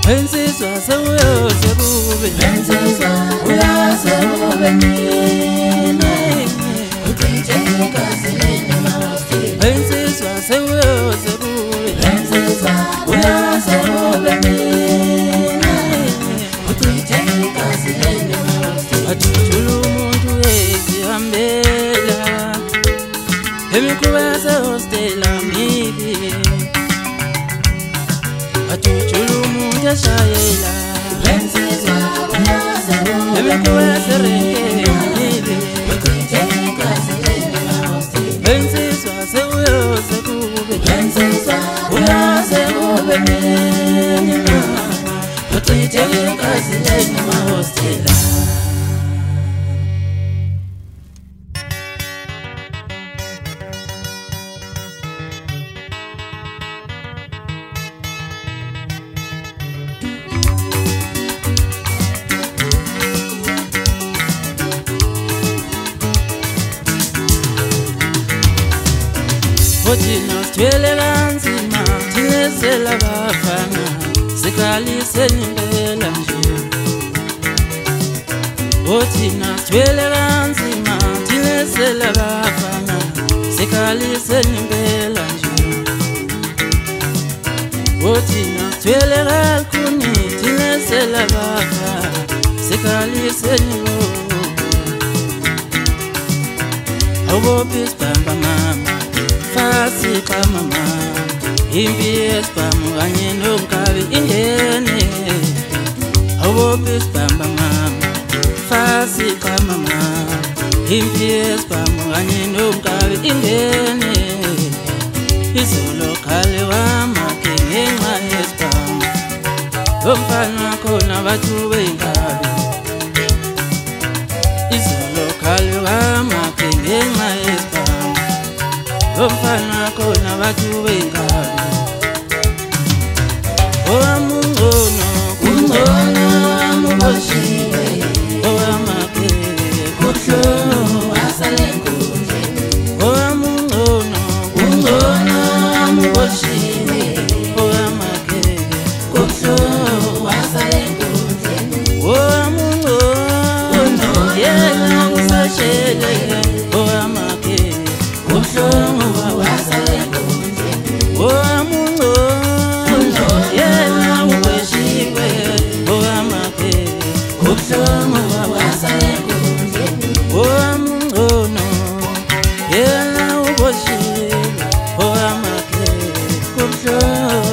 Insizwa sewuyosekube Insizwa uyasekube nini Utitsheka zilini mawastile Insizwa sewuyosekube Insizwa uyasekube nini Utitsheka zilini mawastile Athuthula umuntu ezihambela Emikhuba yasehostela mibi Athuthula umuntu eshayela Insizwa uyasekube Emikhuba yaserenkeni mibi Utitsheka zilini mawastile Insizwa sewuyosekube Insizwa uyasekube nini Utitsheka zilini mawastile Thina sithwele kanzima thilesela bafana sikaliseni impela nje Thina sithwele kanzima thilesela bafana sikaliseni impela nje Thina sithwele kakhuni thilesela bafana sikaliseni bo Awubophi sibamba mama Fasi pa mama Impi espam kanye nomkabi ingene Awubophi sibamba mama Fasi pa mama Impi espam kanye nomkabi ingene Izolo khale wamakhe ngenxa yespam Umfana khona bathu bengabi Izolo khale wamakhe ngenxa yespam Umfana khona bathu bengabi Owamungcono Kungcono amuboshiwe Owamakhe Kubuhlungu asale enkundleni Owamungcono Kungcono amuboshiwe Owamakhe Kubuhlungu asale enkundleni Owamungcono Yena usashele Owamakhe Kubuhlungu asale enkundleni Owamungcono Yena ubeshiwe Owamakhe Kubuhlungu asale enkundleni Owamungcono Yena uboshiwe Owamakhe kubuhlungu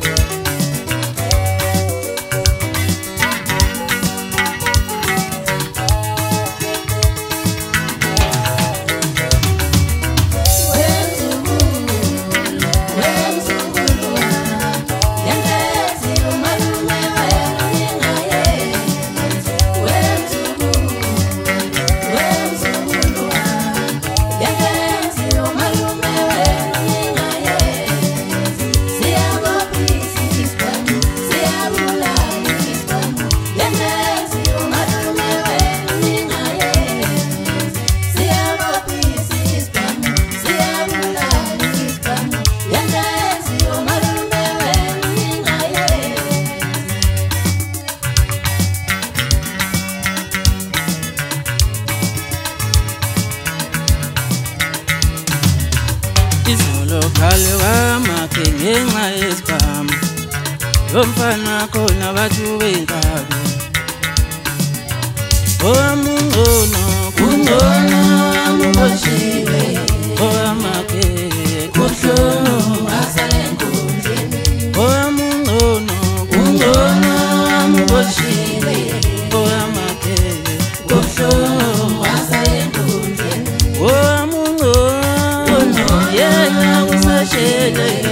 Izolo khale wamakhe ngenxa yespam Umfana khona bathu bengabi Owamungcono Kungcono amuboshiwe Owamakhe Kubuhlungu asale enkundleni Owamungcono Kungcono amuboshiwe Owamakhe Kubuhlungu asale enkundleni Owamungcono Yena usashele